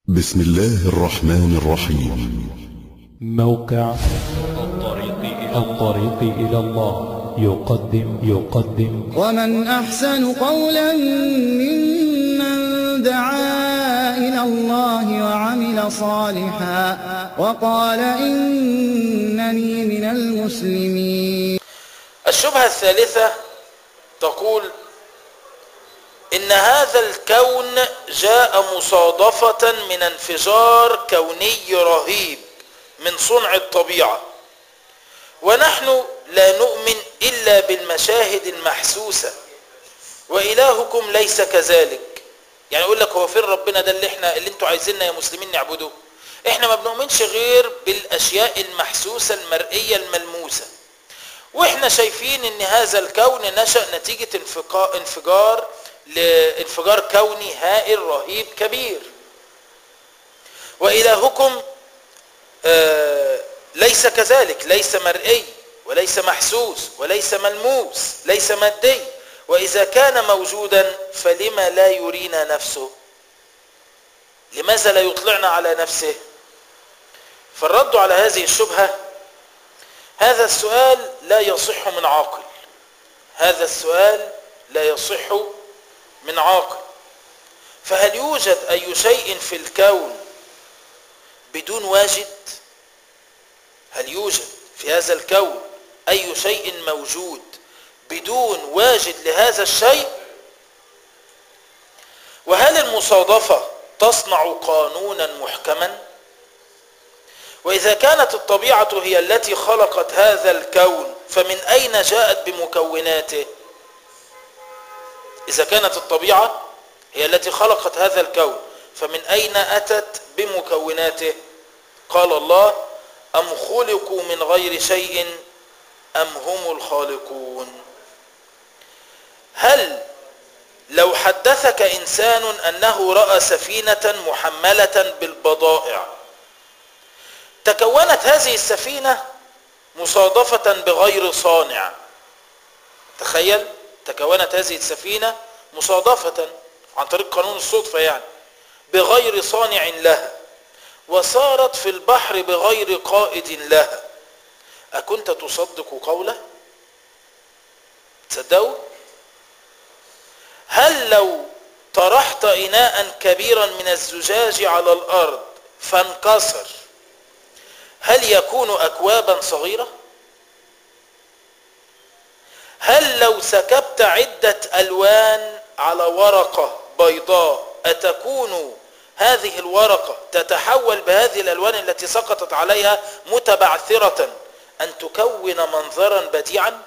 بسم الله الرحمن الرحيم. موقع الطريق إلى الله يقدم ومن أحسن قولا ممن دعا إلى الله وعمل صالحا وقال إنني من المسلمين. الشبهة الثالثة تقول إن هذا الكون جاء مصادفة من انفجار كوني رهيب من صنع الطبيعة، ونحن لا نؤمن إلا بالمشاهد المحسوسة، وإلهكم ليس كذلك. يعني يقول لك هو فين ربنا ده اللي انتوا عايزيننا يا مسلمين نعبده؟ احنا ما بنؤمنش غير بالأشياء المحسوسة المرئية الملموسة، واحنا شايفين ان هذا الكون نشأ نتيجة انفجار كوني هائل رهيب كبير. وإلهكم ليس كذلك، ليس مرئي وليس محسوس وليس ملموس، ليس مادي. وإذا كان موجودا فلما لا يرينا نفسه؟ لماذا لا يطلعنا على نفسه؟ فالرد على هذه الشبهة: هذا السؤال لا يصح من عاقل، هذا السؤال لا يصح من عاقل. فهل يوجد أي شيء في الكون بدون واجد؟ هل يوجد في هذا الكون أي شيء موجود بدون واجد لهذا الشيء؟ وهل المصادفة تصنع قانونا محكما؟ وإذا كانت الطبيعة هي التي خلقت هذا الكون فمن أين جاءت بمكوناته؟ إذا كانت الطبيعة هي التي خلقت هذا الكون فمن أين أتت بمكوناته؟ قال الله: أم خلقوا من غير شيء أم هم الخالقون. هل لو حدثك إنسان أنه رأى سفينة محملة بالبضائع، تكونت هذه السفينة مصادفة بغير صانع، تخيل، تكونت هذه السفينة مصادفة عن طريق قانون الصدفة، يعني بغير صانع لها، وصارت في البحر بغير قائد لها، أكنت تصدق قوله؟ تصدقوا؟ هل لو طرحت إناء كبيرا من الزجاج على الأرض فانكسر، هل يكون أكوابا صغيرة؟ هل لو سكبت عدة ألوان على ورقة بيضاء أتكون هذه الورقة تتحول بهذه الألوان التي سقطت عليها متبعثرة أن تكون منظرا بديعا؟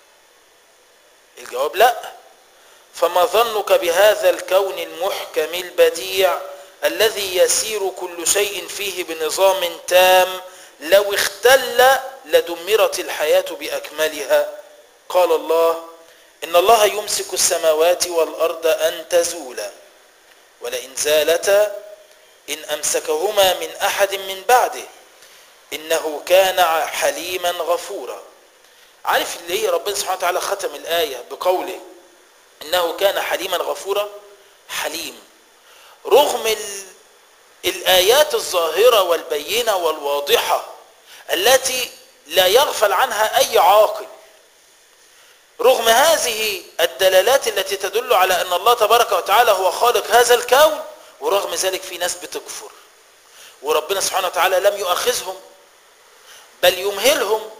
الجواب لا. فما ظنك بهذا الكون المحكم البديع الذي يسير كل شيء فيه بنظام تام؟ لو اختل لدمرت الحياة بأكملها. قال الله: إن الله يمسك السماوات والأرض أن تزولا ولئن زالتا إن أمسكهما من أحد من بعده إنه كان حليما غفورا. عارف اللي هي ربنا سبحانه وتعالى ختم الآية بقوله إنه كان حليما غفورا؟ حليم رغم الآيات الظاهرة والبينة والواضحة التي لا يغفل عنها أي عاقل، رغم هذه الدلالات التي تدل على أن الله تبارك وتعالى هو خالق هذا الكون، ورغم ذلك في ناس بتكفر، وربنا سبحانه وتعالى لم يؤاخذهم بل يمهلهم،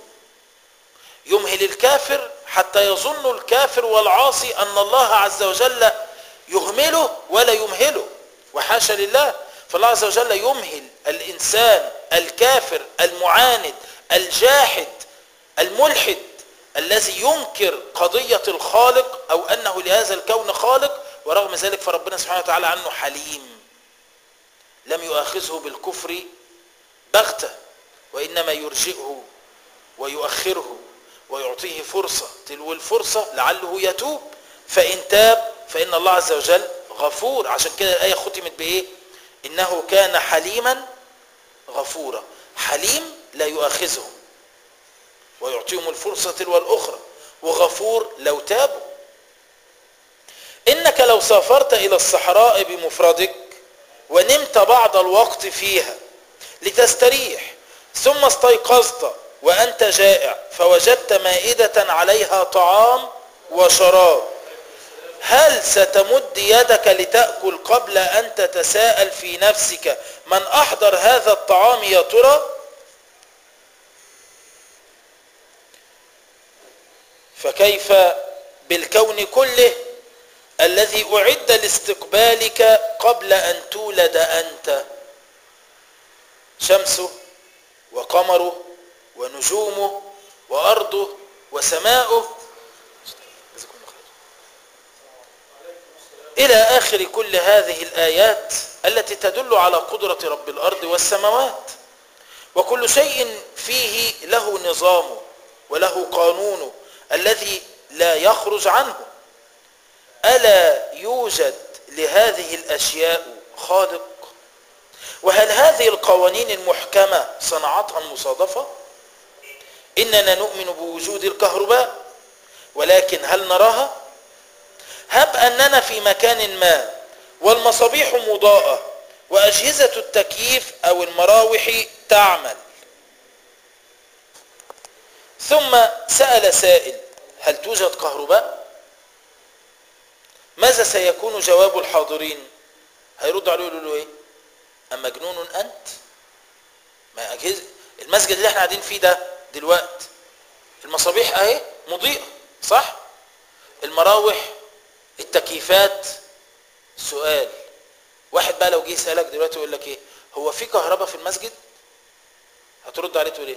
يمهل الكافر حتى يظن الكافر والعاصي أن الله عز وجل يهمله ولا يمهله، وحاشا لله. فالله عز وجل يمهل الإنسان الكافر المعاند الجاحد الملحد الذي ينكر قضية الخالق أو أنه لهذا الكون خالق، ورغم ذلك فربنا سبحانه وتعالى عنه حليم، لم يؤاخذه بالكفر بغتة، وإنما يرجئه ويؤخره ويعطيه فرصة تلو الفرصة لعله يتوب، فإن تاب فإن الله عز وجل غفور. عشان كده الآية ختمت بإيه؟ إنه كان حليما غفورا. حليم لا يؤاخذهم ويعطيهم الفرصة تلو الأخرى، وغفور لو تابوا. إنك لو سافرت إلى الصحراء بمفردك ونمت بعض الوقت فيها لتستريح، ثم استيقظت وأنت جائع فوجدت مائدة عليها طعام وشراب، هل ستمد يدك لتأكل قبل أن تتساءل في نفسك من أحضر هذا الطعام يا ترى؟ فكيف بالكون كله الذي أعد لاستقبالك قبل أن تولد أنت؟ شمسه وقمره ونجومه وأرضه وسماؤه إلى آخر كل هذه الآيات التي تدل على قدرة رب الأرض والسماوات. وكل شيء فيه له نظامه وله قانونه الذي لا يخرج عنه. ألا يوجد لهذه الأشياء خالق؟ وهل هذه القوانين المحكمة صنعتها المصادفة؟ إننا نؤمن بوجود الكهرباء، ولكن هل نراها؟ هب أننا في مكان ما والمصابيح مضاءة وأجهزة التكييف أو المراوح تعمل، ثم سأل سائل هل توجد كهرباء؟ ماذا سيكون جواب الحاضرين؟ هيرد عليه يقولوا له ايه؟ أمجنون أنت؟ ما أجهزة المسجد اللي احنا قاعدين فيه ده دلوقتي المصابيح اهي مضيئة صح؟ المراوح التكييفات. سؤال، واحد بقى لو جه يسألك دلوقتي يقول لك ايه؟ هو في كهرباء في المسجد؟ هترد عليه تقول ايه؟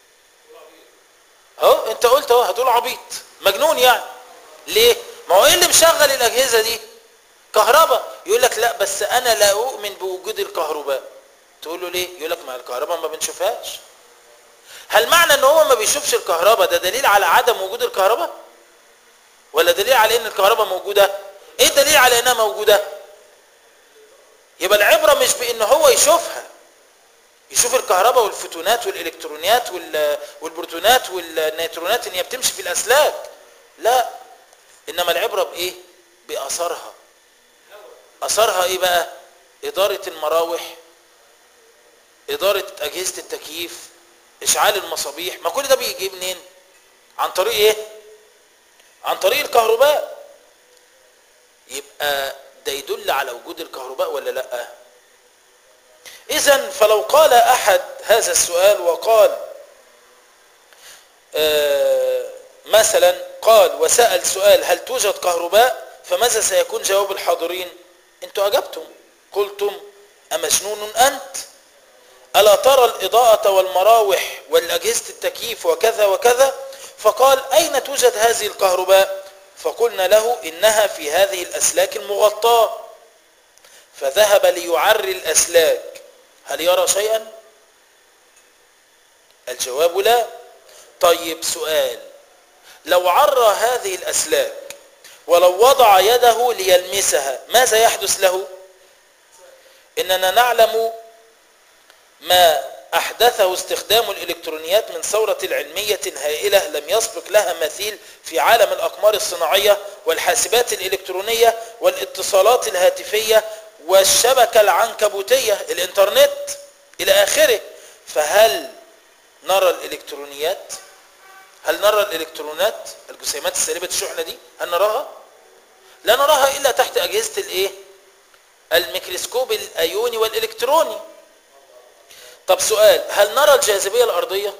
اهو انت قلت اهو، هتقول عبيط مجنون يعني. ليه؟ ما هو ايه اللي مشغل الاجهزه دي؟ كهرباء. يقول لك لا بس انا لا اؤمن بوجود الكهرباء. تقول له ليه؟ يقول لك ما الكهرباء ما بنشوفهاش. هل معنى ان هو ما بيشوفش الكهرباء ده دليل على عدم وجود الكهرباء؟ ولا دليل على ان الكهرباء موجوده؟ ايه الدليل على انها موجوده؟ يبقى العبره مش بان هو يشوفها، يشوف الكهرباء والفوتونات والالكترونيات والبروتونات والنيوترونات ان هي بتمشي في الاسلاك، لا، انما العبره بايه؟ باثرها. اثرها ايه بقى؟ اداره المراوح، اداره اجهزه التكييف، اشعال المصابيح. ما كل ده بيجي منين؟ عن طريق ايه؟ عن طريق الكهرباء. يبقى ده يدل على وجود الكهرباء ولا لا؟ اذن فلو قال احد هذا السؤال وقال مثلا قال وسأل سؤال هل توجد كهرباء، فماذا سيكون جواب الحاضرين؟ انتوا اجبتم قلتم أمجنون أنت؟ ألا ترى الإضاءة والمراوح والأجهزة التكييف وكذا وكذا؟ فقال أين توجد هذه الكهرباء؟ فقلنا له إنها في هذه الأسلاك المغطاة. فذهب ليعري الأسلاك، هل يرى شيئا؟ الجواب لا. طيب سؤال، لو عرى هذه الأسلاك ولو وضع يده ليلمسها ماذا يحدث له؟ إننا نعلم ما أحدثه استخدام الإلكترونيات من ثورة علمية هائلة لم يسبق لها مثيل في عالم الأقمار الصناعية والحاسبات الإلكترونية والاتصالات الهاتفية والشبكة العنكبوتية الإنترنت إلى آخره. فهل نرى الإلكترونيات؟ هل نرى الإلكترونات الجسيمات السالبة الشحنة دي؟ هل نراها؟ لا نراها إلا تحت أجهزة الإيه؟ الميكروسكوب الأيوني والإلكتروني. طب سؤال، هل نرى الجاذبية الأرضية؟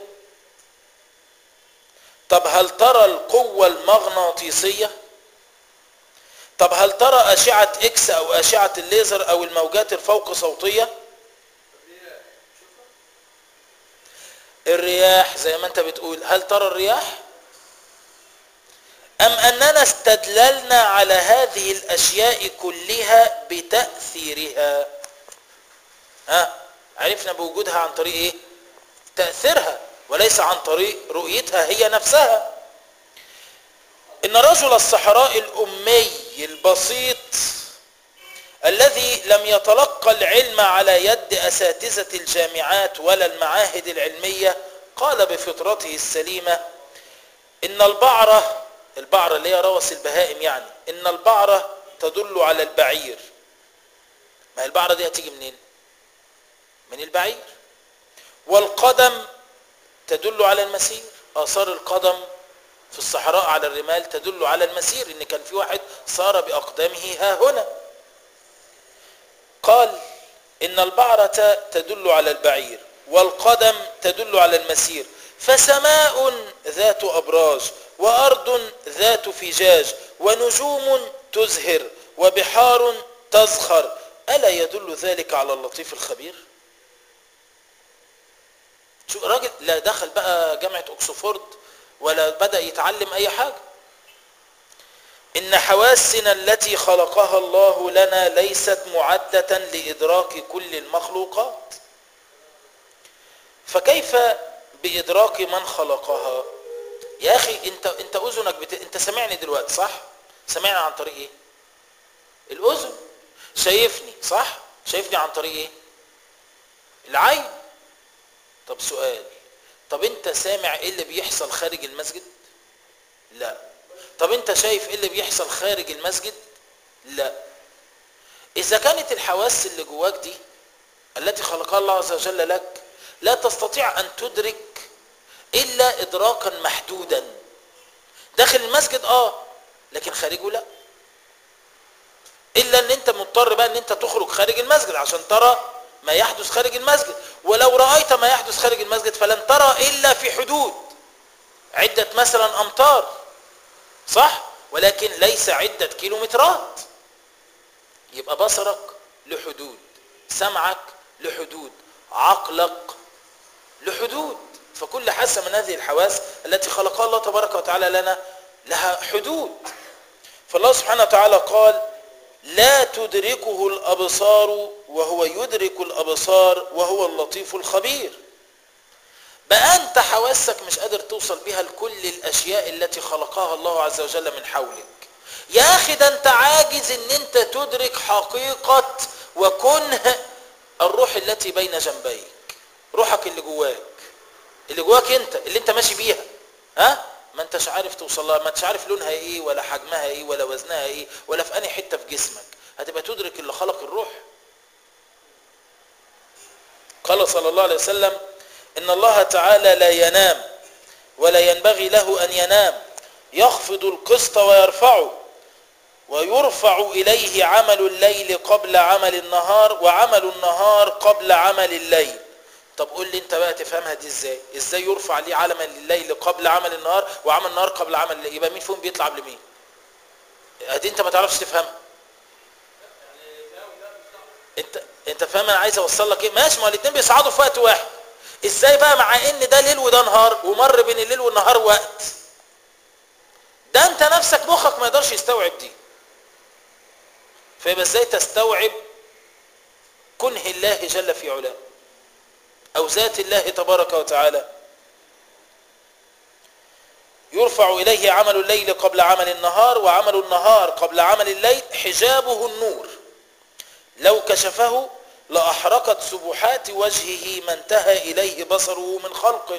طب هل ترى القوة المغناطيسية؟ طب هل ترى أشعة إكس أو أشعة الليزر أو الموجات الفوق صوتية؟ الرياح زي ما أنت بتقول، هل ترى الرياح؟ أم أننا استدللنا على هذه الأشياء كلها بتأثيرها؟ عرفنا بوجودها عن طريق إيه؟ تأثيرها، وليس عن طريق رؤيتها هي نفسها. إن رجل الصحراء الأمي البسيط الذي لم يتلقى العلم على يد أساتذة الجامعات ولا المعاهد العلمية قال بفطرته السليمة إن البعرة اللي هي روث البهائم يعني، إن البعرة تدل على البعير ما هي البعرة دي هتيجي منين؟ من البعير. والقدم تدل على المسير، آثار القدم في الصحراء على الرمال تدل على المسير، ان كان في واحد سار بأقدامه ها هنا. قال إن البعرة تدل على البعير والقدم تدل على المسير، فسماء ذات أبراج وأرض ذات فجاج ونجوم تزهر وبحار تزخر، ألا يدل ذلك على اللطيف الخبير؟ شو راجل لا دخل بقى جامعة أكسفورد ولا بدأ يتعلم أي حاجة. إن حواسنا التي خلقها الله لنا ليست معدة لإدراك كل المخلوقات، فكيف بإدراك من خلقها؟ يا أخي أنت أذنك أنت سمعني دلوقتي صح؟ سمعني عن طريق إيه؟ الأذن. شايفني صح؟ شايفني عن طريق إيه؟ العين. طب سؤال، طب أنت سامع إيه اللي بيحصل خارج المسجد؟ لا. طب أنت شايف إيه اللي بيحصل خارج المسجد؟ لا. إذا كانت الحواس اللي جواك دي التي خلقها الله عز وجل لك لا تستطيع أن تدرك إلا إدراكا محدودا. داخل المسجد لكن خارجه لا، إلا أن أنت مضطر بقى أن أنت تخرج خارج المسجد عشان ترى ما يحدث خارج المسجد، ولو رأيت ما يحدث خارج المسجد فلن ترى إلا في حدود عدة مثلا أمتار صح، ولكن ليس عدة كيلومترات. يبقى بصرك لحدود، سمعك لحدود، عقلك لحدود، فكل حاسة من هذه الحواس التي خلقها الله تبارك وتعالى لنا لها حدود. فالله سبحانه وتعالى قال لا تدركه الأبصار وهو يدرك الأبصار وهو اللطيف الخبير. بقى أنت حواسك مش قادر توصل بها لكل الأشياء التي خلقها الله عز وجل من حولك. يا أخي ده أنت عاجز أن أنت تدرك حقيقة وكنه الروح التي بين جنبيك، روحك اللي جواك أنت اللي أنت ماشي بيها، ما أنتش عارف توصل لها، ما أنتش عارف لونها إيه ولا حجمها إيه ولا وزنها إيه ولا في أي حتة في جسمك، هتبقى تدرك اللي خلق الروح. قال صلى الله عليه وسلم إن الله تعالى لا ينام ولا ينبغي له أن ينام، يخفض القسط ويرفعه، ويرفع إليه عمل الليل قبل عمل النهار وعمل النهار قبل عمل الليل. طب قول لي انت بقى تفهمها دي ازاي يرفع لي عمل الليل قبل عمل النهار وعمل النهار قبل عمل الليل؟ يبقى مين فيهم بيطلع قبل مين؟ ادي انت ما تعرفش تفهمها. انت فاهم انا عايز اوصل لك ايه؟ ماشي، ما الاثنين بيصعدوا في وقت واحد، ازاي بقى مع ان ده ليل وده نهار ومر بين الليل والنهار وقت؟ ده انت نفسك مخك ما يقدرش يستوعب دي. فيبقى ازاي تستوعب كنه الله جل في علاه او ذات الله تبارك وتعالى؟ يرفع اليه عمل الليل قبل عمل النهار وعمل النهار قبل عمل الليل، حجابه النور لو كشفه لأحرقت سبحات وجهه ما انتهى إليه بصره من خلقه.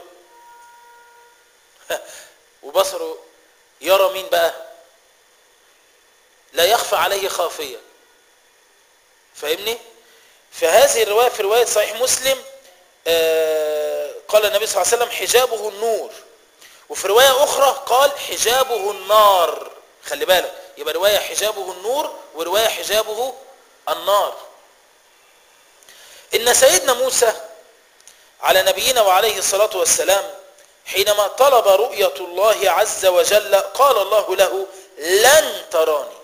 وبصره يرى مين بقى؟ لا يخفى عليه خافية. فاهمني؟ في هذه الرواية، في رواية صحيح مسلم قال النبي صلى الله عليه وسلم حجابه النور، وفي رواية أخرى قال حجابه النار. خلي بالك، يبقى رواية حجابه النور ورواية حجابه النار. إن سيدنا موسى على نبينا وعليه الصلاة والسلام حينما طلب رؤية الله عز وجل قال الله له لن تراني.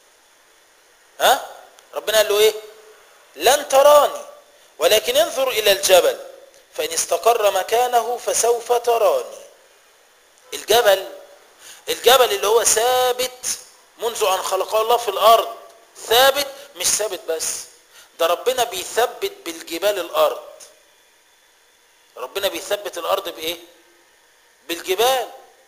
ربنا قال له ايه؟ لن تراني ولكن انظر إلى الجبل فإن استقر مكانه فسوف تراني. الجبل اللي هو ثابت منذ أن خلق الله في الأرض، ثابت، مش ثابت بس، ده ربنا بيثبت بالجبال الأرض. ربنا بيثبت الأرض بإيه؟ بالجبال،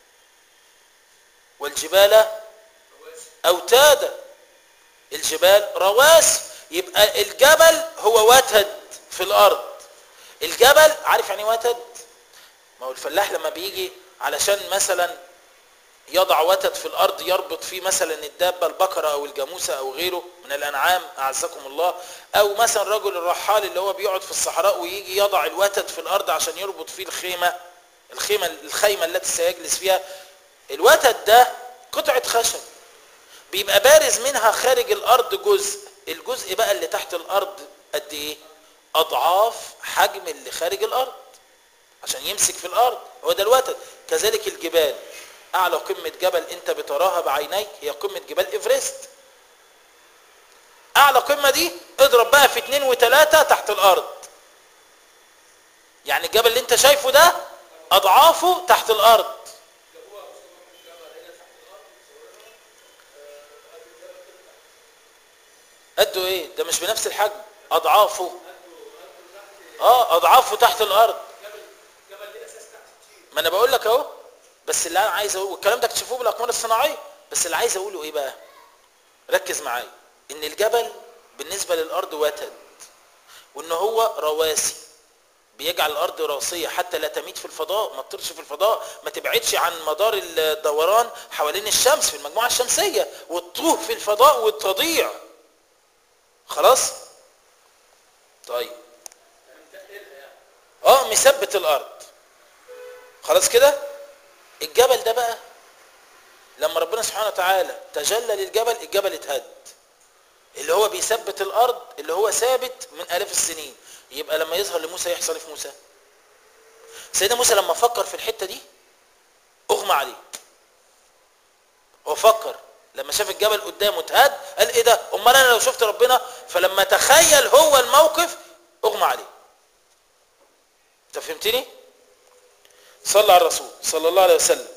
والجبال أوتادا، الجبال رواسي. يبقى الجبل هو وتد في الأرض. الجبل عارف يعني وتد؟ ما هو الفلاح لما بيجي علشان مثلا يضع وتد في الارض يربط فيه مثلا الدابه البقره او الجاموسه او غيره من الانعام اعزكم الله، او مثلا رجل الرحال اللي هو بيقعد في الصحراء ويجي يضع الوتد في الارض عشان يربط فيه الخيمه التي سيجلس فيها. الوتد ده قطعه خشب بيبقى بارز منها خارج الارض الجزء بقى اللي تحت الارض قد ايه؟ اضعاف حجم اللي خارج الارض عشان يمسك في الارض، هو ده الوتد. كذلك الجبال، اعلى قمة جبل انت بتراها بعينيك هي قمة جبال ايفرست. اعلى قمة دي اضرب بقى في 2 و3 تحت الارض، يعني الجبل اللي انت شايفه ده اضعافه تحت الارض. قده ايه؟ ده مش بنفس الحجم، اضعافه اضعافه تحت الارض. ما انا بقول لك اهو، بس اللي انا عايز اقوله والكلام ده اكتشفوه بالاقمار الصناعيه، بس اللي عايز اقوله ايه بقى؟ ركز معايا ان الجبل بالنسبه للارض وتد، وان هو رواسي بيجعل الارض راسيه حتى لا تميت في الفضاء، ما تطيرش في الفضاء، ما تبعدش عن مدار الدوران حوالين الشمس في المجموعه الشمسيه وتطوه في الفضاء وتضيع. خلاص؟ طيب مثبت الارض. خلاص كده؟ الجبل ده بقى لما ربنا سبحانه وتعالى تجلى للجبل، الجبل اتهد، اللي هو بيثبت الارض اللي هو ثابت من الاف السنين. يبقى لما يظهر لموسى يحصل ايه في موسى؟ سيدنا موسى لما فكر في الحته دي اغمى عليه. هو فكر لما شاف الجبل قدامه اتهد قال ايه ده؟ امال انا لو شفت ربنا؟ فلما تخيل هو الموقف اغمى عليه. انت فهمتني؟ صلى على الرسول صلى الله عليه وسلم.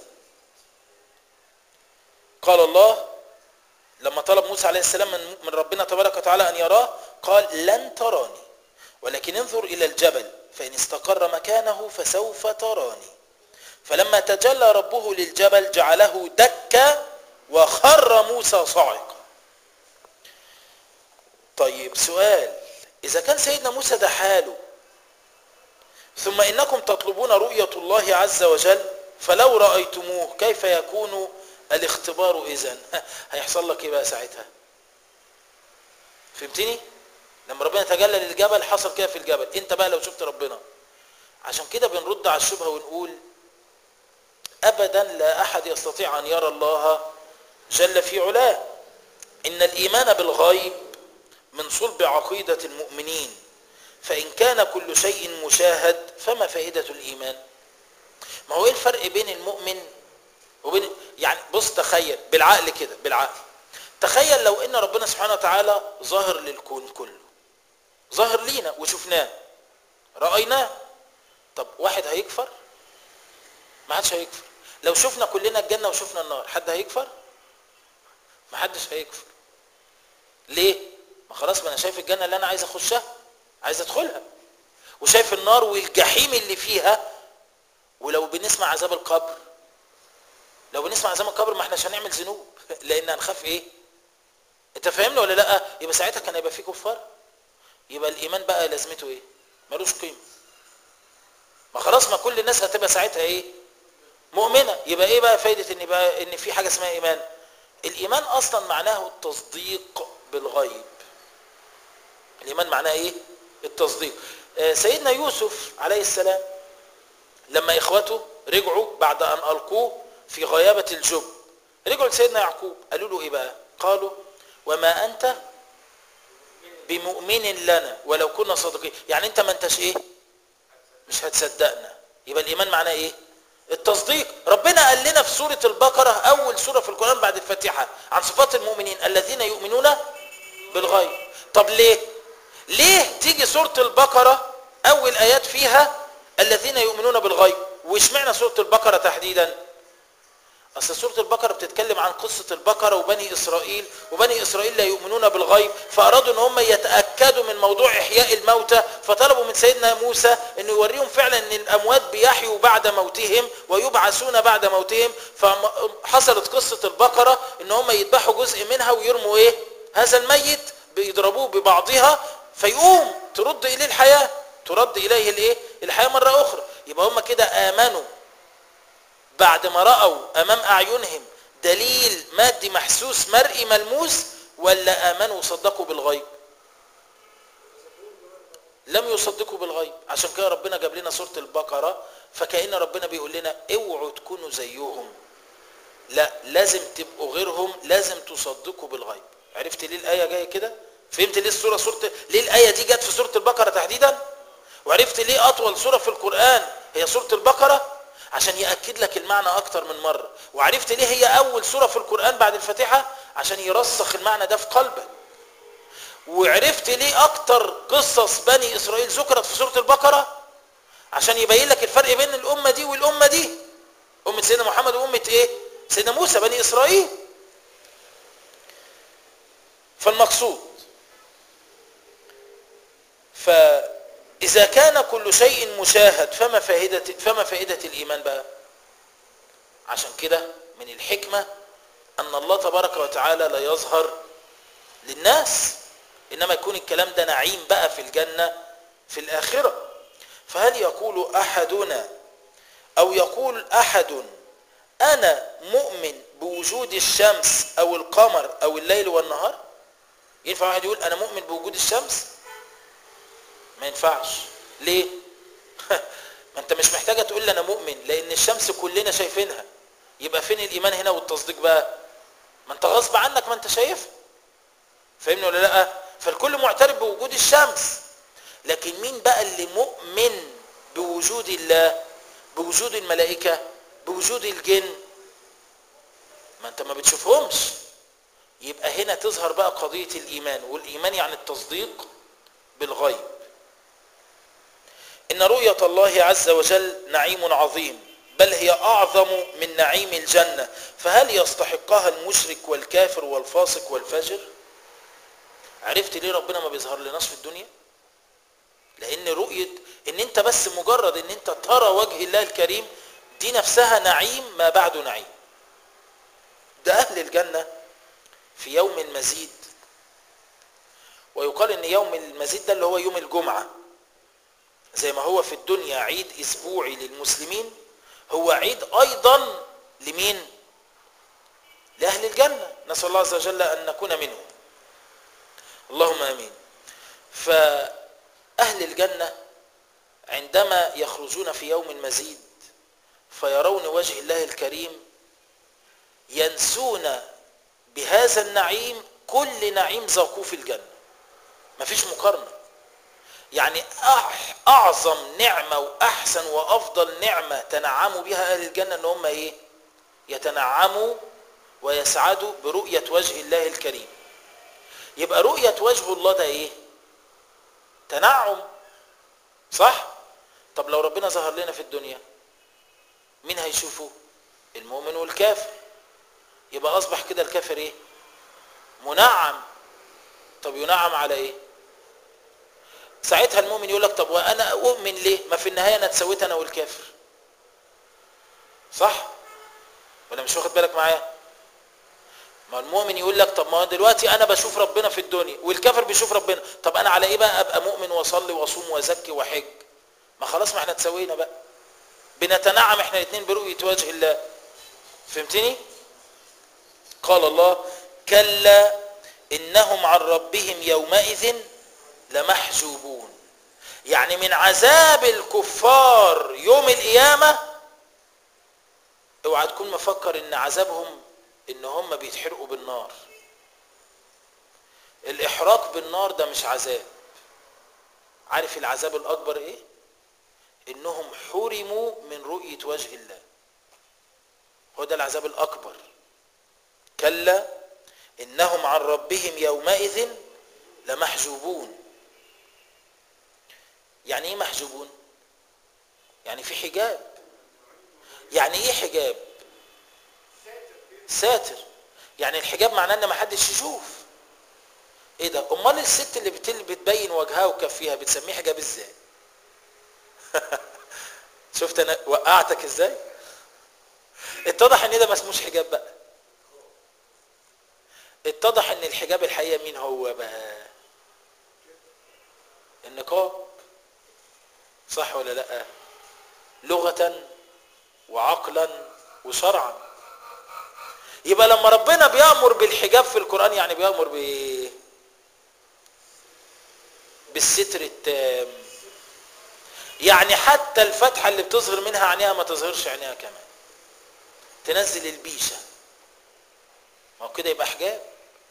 قال الله لما طلب موسى عليه السلام من ربنا تبارك وتعالى ان يراه، قال لن تراني ولكن انظر الى الجبل فان استقر مكانه فسوف تراني. فلما تجلى ربه للجبل جعله دكا وخر موسى صاعقا. طيب سؤال، اذا كان سيدنا موسى ده حاله، ثم انكم تطلبون رؤية الله عز وجل، فلو رأيتموه كيف يكون الاختبار اذن؟ هيحصل لك ايه بقى ساعتها؟ فهمتني؟ لما ربنا تجلى للجبل حصل كده في الجبل، انت بقى لو شفت ربنا. عشان كده بنرد على الشبهة ونقول ابدا لا احد يستطيع ان يرى الله جل في علاه. ان الايمان بالغيب من صلب عقيدة المؤمنين، فان كان كل شيء مشاهد فما فائدة الايمان؟ ما هو ايه الفرق بين المؤمن وبين، يعني بص تخيل بالعقل كده، بالعقل تخيل لو ان ربنا سبحانه وتعالى ظاهر للكون كله، ظاهر لينا وشفناه رأيناه. طب واحد هيكفر؟ ما حدش هيكفر. لو شفنا كلنا الجنة وشفنا النار حد هيكفر؟ ما حدش هيكفر. ليه؟ ما خلاص، ما انا شايف الجنة اللي انا عايز اخشها، عايز ادخلها، وشايف النار والجحيم اللي فيها. ولو بنسمع عذاب القبر، لو بنسمع عذاب القبر ما احناش هنعمل ذنوب لان هنخاف ايه؟ انت فاهمني ولا لا؟ يبقى ساعتها كان يبقى فيه كفار. يبقى الايمان بقى لازمته ايه؟ ملوش قيمه. ما خلاص، ما كل الناس هتبقى ساعتها ايه؟ مؤمنه. يبقى ايه بقى فايده ان في حاجه اسمها ايمان؟ الايمان اصلا معناه التصديق بالغيب. الايمان معناه ايه؟ التصديق. سيدنا يوسف عليه السلام لما اخوته رجعوا بعد ان القوه في غيابه الجب، رجعوا لسيدنا يعقوب قالوا له ايه بقى؟ قالوا وما انت بمؤمن لنا ولو كنا صادقين. يعني انت ما انتش ايه؟ مش هتصدقنا. يبقى الايمان معناه ايه؟ التصديق. ربنا قال لنا في سورة البقرة اول سورة في القرآن بعد الفاتحة عن صفات المؤمنين الذين يؤمنون بالغيب. طب ليه تيجي سورة البقرة اول ايات فيها الذين يؤمنون بالغيب؟ واشمعنى سورة البقرة تحديدا؟ اصل سورة البقرة بتتكلم عن قصة البقرة وبني اسرائيل، وبني اسرائيل لا يؤمنون بالغيب، فارادوا ان هم يتأكدوا من موضوع احياء الموتى، فطلبوا من سيدنا موسى انه يوريهم فعلا ان الاموات بيحيوا بعد موتهم ويبعثون بعد موتهم. فحصلت قصة البقرة ان هم يذبحوا جزء منها ويرموا ايه؟ هذا الميت، بيضربوه ببعضها فيقوم ترد اليه الحياة، ترد اليه الايه؟ الحياة مرة اخرى. يبقى هم كده امنوا بعد ما رأوا أمام أعينهم دليل مادي محسوس مرئي ملموس، ولا آمنوا وصدقوا بالغيب؟ لم يصدقوا بالغيب. عشان كده ربنا جاب لنا سورة البقرة، فكأن ربنا بيقول لنا اوعوا تكونوا زيهم، لا لازم تبقوا غيرهم، لازم تصدقوا بالغيب. عرفت ليه الآية جاية كده؟ فهمت ليه ليه الآية دي جت في سورة البقرة تحديدا؟ وعرفت ليه أطول سورة في القرآن هي سورة البقرة؟ عشان يأكد لك المعنى أكتر من مرة. وعرفت ليه هي أول سورة في القرآن بعد الفاتحة؟ عشان يرسخ المعنى ده في قلبك. وعرفت ليه أكتر قصص بني إسرائيل ذكرت في سورة البقرة؟ عشان يبين لك الفرق بين الأمة دي والأمة دي، أمة سيدنا محمد وأمة إيه؟ سيدنا موسى بني إسرائيل. فالمقصود، فإذا كان كل شيء مشاهد فما فائدة الإيمان بقى؟ عشان كده من الحكمة أن الله تبارك وتعالى لا يظهر للناس، إنما يكون الكلام ده نعيم بقى في الجنة في الآخرة. فهل يقول أحدنا أو يقول أحد أنا مؤمن بوجود الشمس أو القمر أو الليل والنهار؟ ينفع واحد يقول أنا مؤمن بوجود الشمس؟ ما ينفعش. ليه؟ ما أنت مش محتاجة تقول لي أنا مؤمن، لأن الشمس كلنا شايفينها. يبقى فين الإيمان هنا والتصديق بقى؟ ما أنت غصب عنك ما أنت شايفها. فاهمني ولا لأ؟ فالكل معترف بوجود الشمس، لكن مين بقى اللي مؤمن بوجود الله، بوجود الملائكة، بوجود الجن؟ ما أنت ما بتشوفهمش. يبقى هنا تظهر بقى قضية الإيمان، والإيمان يعني التصديق بالغيب. إن رؤية الله عز وجل نعيم عظيم، بل هي أعظم من نعيم الجنة، فهل يستحقها المشرك والكافر والفاسق والفاجر؟ عرفت ليه ربنا ما بيظهر لناش في الدنيا؟ لأن رؤية إن أنت بس مجرد إن أنت ترى وجه الله الكريم دي نفسها نعيم ما بعده نعيم. ده أهل الجنة في يوم المزيد، ويقال إن يوم المزيد ده اللي هو يوم الجمعة، زي ما هو في الدنيا عيد أسبوعي للمسلمين، هو عيد أيضا لمين؟ لأهل الجنة. نسأل الله عز وجل أن نكون منهم، اللهم آمين. فأهل الجنة عندما يخرجون في يوم المزيد فيرون وجه الله الكريم ينسون بهذا النعيم كل نعيم ذاقوه في الجنة، مفيش مقارنة. يعني أعظم نعمة وأحسن وأفضل نعمة تنعموا بها أهل الجنة إن هم إيه؟ يتنعموا ويسعدوا برؤية وجه الله الكريم. يبقى رؤية وجه الله ده إيه؟ تنعم، صح؟ طب لو ربنا ظهر لنا في الدنيا مين هيشوفه؟ المؤمن والكافر. يبقى أصبح كده الكافر إيه؟ منعم. طب ينعم على إيه؟ ساعتها المؤمن يقول لك طب وأنا أؤمن ليه؟ ما في النهاية أنا اتسويت أنا والكافر، صح؟ ولا مش واخد بالك معايا؟ ما المؤمن يقول لك طب ما دلوقتي أنا بشوف ربنا في الدنيا والكافر بيشوف ربنا، طب أنا على إيه بقى أبقى مؤمن وأصلي وأصوم وأزكي وحج؟ ما خلاص ما احنا اتسوينا بقى، بنتنعم احنا الاثنين برؤية وجه الله. فهمتني؟ قال الله كلا إنهم عن ربهم يومئذ لمحجوبون. يعني من عذاب الكفار يوم القيامة اوعى تكون مفكر ان عذابهم ان هم بيتحرقوا بالنار. الاحراق بالنار ده مش عذاب. عارف العذاب الاكبر ايه؟ انهم حرموا من رؤية وجه الله، هو ده العذاب الاكبر. كلا انهم عن ربهم يومئذ لمحجوبون. يعني ايه محجوبون؟ يعني في حجاب. يعني ايه حجاب؟ ساتر. يعني الحجاب معناه ان ما حدش يشوف. ايه ده؟ امال الست اللي بتبين وجهها وكفيها بتسميه حجاب ازاي؟ شفت انا وقعتك ازاي؟ اتضح ان ده ما اسموش حجاب بقى. اتضح ان الحجاب الحقيقي مين هو بقى؟ النقاب، صح ولا لا؟ لغة وعقلا وشرعا. يبقى لما ربنا بيأمر بالحجاب في القرآن يعني بيأمر بايه؟ بالستر التام. يعني حتى الفتحة اللي بتظهر منها عينيها ما تظهرش عينيها كمان، تنزل البيشة، ما هو كده يبقى حجاب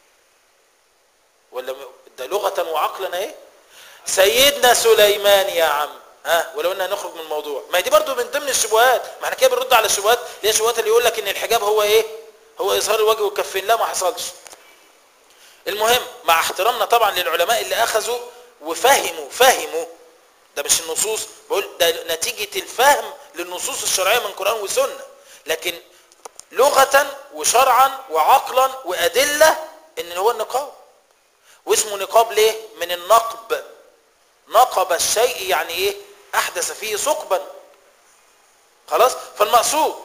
ولا ده لغة وعقلا اهي. سيدنا سليمان يا عم، ولو اننا نخرج من الموضوع، ما هي دي برضو من ضمن الشبهات، ما احنا كده بنرد على الشبهات اللي هي الشبهات اللي يقول لك ان الحجاب هو ايه؟ هو اظهار الوجه والكفين. لا، ما حصلش. المهم مع احترامنا طبعا للعلماء اللي اخذوا وفهموا ده مش النصوص، بقول ده نتيجة الفهم للنصوص الشرعية من قرآن وسنة، لكن لغة وشرعا وعقلا وأدلة ان هو النقاب. واسمه نقاب ليه؟ من النقب، نقب الشيء يعني ايه؟ احدث فيه ثقبا. خلاص. فالمقصود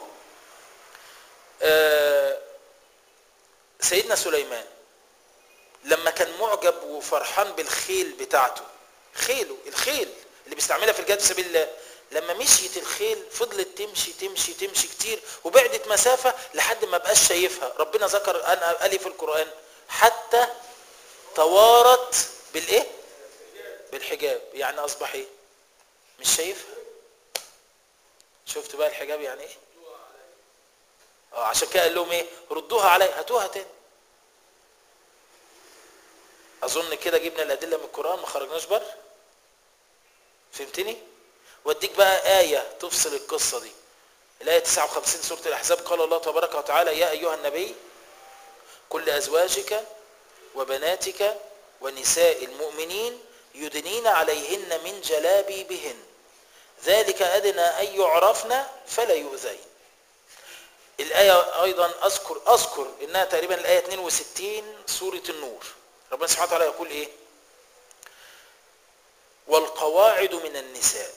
سيدنا سليمان لما كان معجب وفرحان بالخيل بتاعته، خيله، الخيل اللي بيستعملها في الجهاد في سبيل الله، لما مشيت الخيل فضلت تمشي تمشي تمشي كتير وبعدت مسافة لحد ما بقاش شايفها. ربنا ذكر قال لي في القرآن حتى توارت بالايه؟ بالحجاب. يعني اصبح ايه؟ مش شايفها. شفت بقى الحجاب يعني ايه؟ عشان كده قال لهم ايه؟ ردوها علي، هاتوها تاني. اظن كده جبنا الادله من القران، ما خرجناش بره. فهمتني؟ واديك بقى ايه تفصل القصه دي. الايه 59 سوره الاحزاب، قال الله تبارك وتعالى: يا ايها النبي قل لازواجك وبناتك ونساء المؤمنين يدنين عليهن من جلابيبهن ذلك ادنى ان يعرفن فلا يؤذين. الايه ايضا اذكر انها تقريبا الايه 62 سوره النور. ربنا سبحانه وتعالى يقول ايه؟ والقواعد من النساء،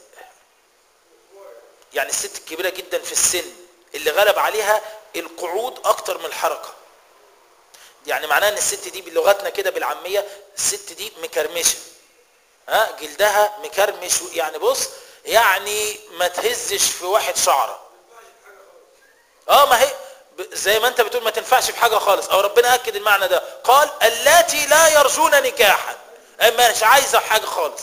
يعني الست الكبيره جدا في السن اللي غلب عليها القعود اكتر من الحركه. يعني معناها ان الست دي بلغتنا كده بالعاميه، الست دي مكرمشه، جلدها مكرمش، يعني بص يعني ما تهزش في واحد شعره. ما هي زي ما انت بتقول ما تنفعش في حاجه خالص، او ربنا اكد المعنى ده، قال اللاتي لا يرجون نكاحا، اما مش عايزه حاجه خالص،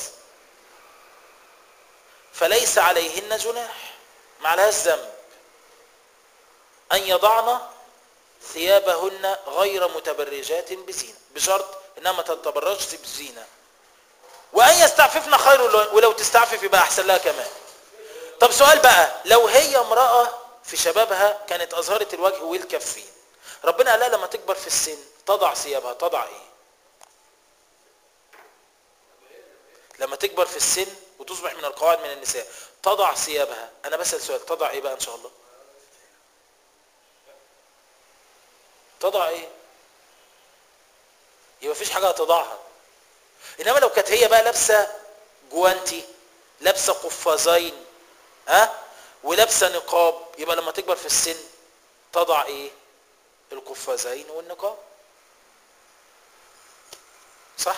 فليس عليهن جناح، ما عليهاش ذنب، ان يضعن ثيابهن غير متبرجات بزينه، بشرط انها ما تتبرجش بزينه، وان يستعففن خير، ولو تستعفف يبقى احسن لها كمان. طب سؤال بقى، لو هي امراه في شبابها كانت اظهرت الوجه والكفين، ربنا قال لها لما تكبر في السن تضع ثيابها، تضع ايه؟ لما تكبر في السن وتصبح من القواعد من النساء تضع ثيابها، انا بسأل سؤال، تضع ايه بقى ان شاء الله؟ تضع ايه؟ يبقى مفيش حاجه هتضعها. انما لو كانت هي بقى لابسه جوانتي، لابسه قفازين، ولابسه نقاب، يبقى لما تكبر في السن تضع ايه؟ القفازين والنقاب. صح؟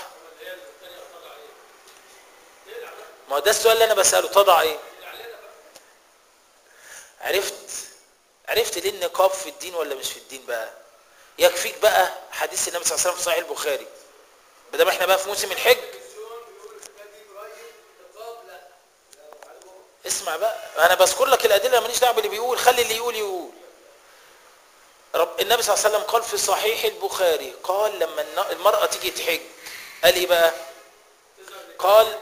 ما هو ده السؤال اللي انا بساله، تضع ايه؟ عرفت ليه النقاب في الدين ولا مش في الدين بقى؟ يكفيك بقى حديث النبي صلى الله عليه وسلم في صحيح البخاري، بدل احنا بقى في موسم الحج. اسمع بقى، انا بذكر لك الادله، ماليش دعوه باللي بيقول، خلي اللي يقول. النبي صلى الله عليه وسلم قال في صحيح البخاري، قال لما المراه تيجي تحج قال ايه بقى؟ قال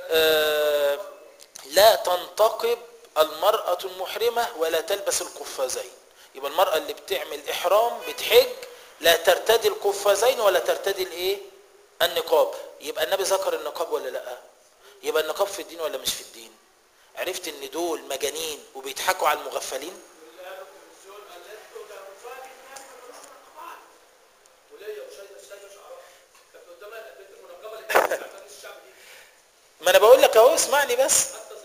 لا تنتقب المرأة المحرمة ولا تلبس القفازين. يبقى المرأة اللي بتعمل إحرام بتحج لا ترتدي القفازين ولا ترتدي الايه؟ النقاب. يبقى النبي ذكر النقاب ولا لا؟ يبقى النقاب في الدين ولا مش في الدين؟ عرفت ان دول مجانين وبيضحكوا على المغفلين؟ ما انا بقول لك اهو، اسمعني بس.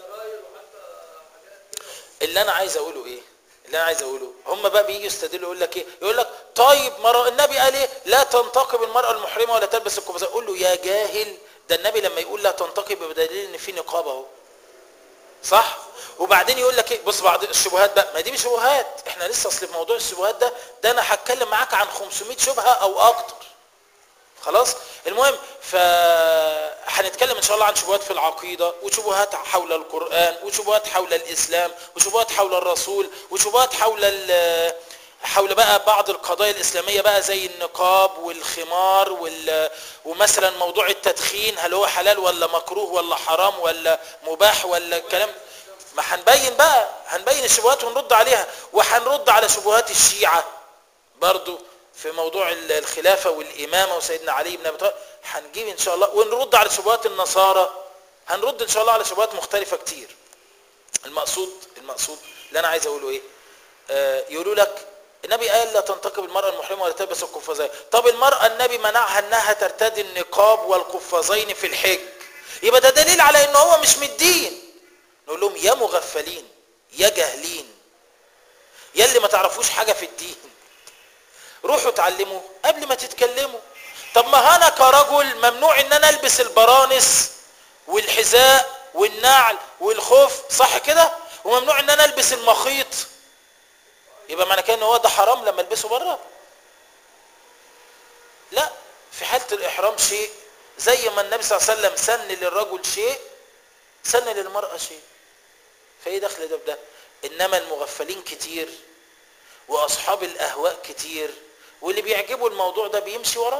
اللي انا عايز اقوله ايه؟ هم بقى بييجوا يستدلوا يقول لك ايه؟ يقول لك طيب النبي قال ايه؟ لا تنتقب المرأة المحرمة ولا تلبس القفازين. اقول له يا جاهل، ده النبي لما يقول لا تنتقب بدليل ان في نقاب اهو. صح؟ وبعدين يقول لك ايه، بص بعض الشبهات بقى، ما دي مش شبهات، احنا لسه اصل في موضوع الشبهات ده انا هتكلم معاك عن 500 شبهه او اكتر. خلاص؟ المهم هنتكلم ان شاء الله عن شبهات في العقيده، وشبهات حول القران، وشبهات حول الاسلام، وشبهات حول الرسول، وشبهات حول بقى بعض القضايا الاسلاميه بقى زي النقاب والخمار ومثلا موضوع التدخين، هل هو حلال ولا مكروه ولا حرام ولا مباح ولا الكلام. ما هنبين الشبهات ونرد عليها، وهنرد على شبهات الشيعة برضو في موضوع الخلافة والإمامة وسيدنا علي بن أبي طالب، هنجيب إن شاء الله، ونرد على شبهات النصارى، هنرد إن شاء الله على شبهات مختلفة كتير. المقصود اللي أنا عايز أقوله إيه؟ يقولوا لك النبي قال لا تنتقب المرأة المحرمة ولا تلبس القفازين. طب المرأة النبي منعها إنها ترتدي النقاب والقفازين في الحج، يبقى ده دليل على إن هو مش من الدين. نقول لهم يا مغفلين يا جاهلين يا اللي ما تعرفوش حاجة في الدين، روحوا اتعلموا قبل ما تتكلموا. طب ما انا كرجل ممنوع ان انا البس البرانس والحذاء والنعل والخوف، صح كده؟ وممنوع ان انا البس المخيط، يبقى معنى كده ان هو ده حرام لما البسه بره؟ لا، في حالة الاحرام شيء، زي ما النبي صلى الله عليه وسلم سن للرجل شيء سن للمرأة شيء، فايه دخل ده بده؟ انما المغفلين كتير واصحاب الاهواء كتير، واللي بيعجبوا الموضوع ده بيمشي وراه.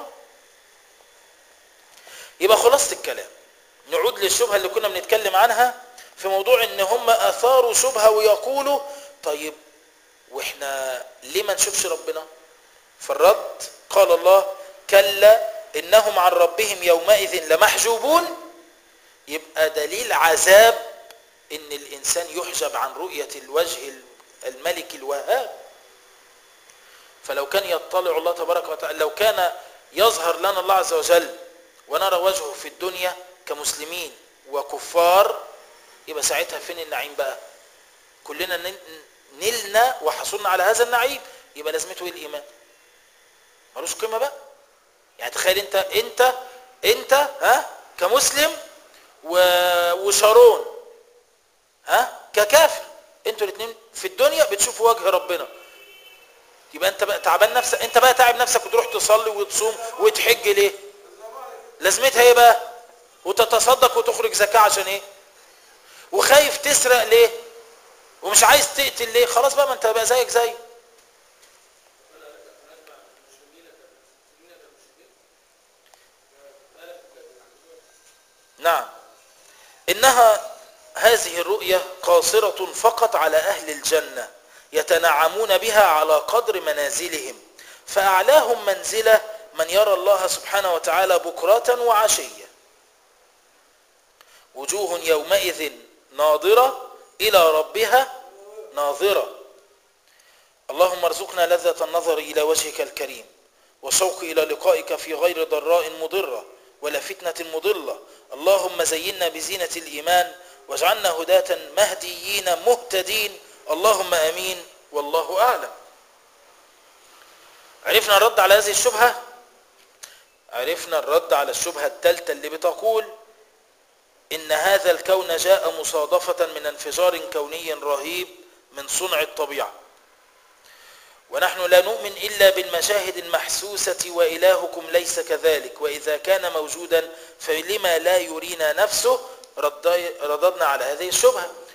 يبقى خلاصة الكلام، نعود للشبهة اللي كنا بنتكلم عنها في موضوع ان هم اثاروا شبهة ويقولوا طيب واحنا ليه ما نشوفش ربنا؟ فالرد قال الله كلا انهم عن ربهم يومئذ لمحجوبون. يبقى دليل عذاب ان الانسان يحجب عن رؤية الوجه الملك الوهاب. فلو كان يطلع الله تبارك وتعالى، لو كان يظهر لنا الله عز وجل ونرى وجهه في الدنيا كمسلمين وكفار، يبقى ساعتها فين النعيم بقى؟ كلنا نلنا وحصلنا على هذا النعيم، يبقى لازمته ايه الايمان؟ ملوش قيمه بقى. يعني تخيل انت كمسلم وشارون ككافر، انتوا الاثنين في الدنيا بتشوفوا وجه ربنا، يبقى انت بقى تعبان نفسك، انت بقى تعب نفسك وتروح تصلي وتصوم وتحج ليه؟ لازمتها ايه بقى؟ وتتصدق وتخرج زكاة عشان ايه؟ وخايف تسرق ليه؟ ومش عايز تقتل ليه؟ خلاص بقى، ما انت بقى زيك زي. نعم، انها هذه الرؤية قاصرة فقط على اهل الجنة يتنعمون بها على قدر منازلهم، فأعلاهم منزلة من يرى الله سبحانه وتعالى بكرة وعشية، وجوه يومئذ ناظرة إلى ربها ناظرة. اللهم ارزقنا لذة النظر إلى وجهك الكريم والشوق إلى لقائك في غير ضراء مضرة ولا فتنة مضلة. اللهم زينا بزينة الإيمان واجعلنا هداة مهديين مهتدين، اللهم امين، والله اعلم. عرفنا الرد على هذه الشبهة. عرفنا الرد على الشبهة الثالثة اللي بتقول ان هذا الكون جاء مصادفة من انفجار كوني رهيب من صنع الطبيعة، ونحن لا نؤمن الا بالمشاهد المحسوسة والهكم ليس كذلك، واذا كان موجودا فلما لا يرينا نفسه. رددنا على هذه الشبهة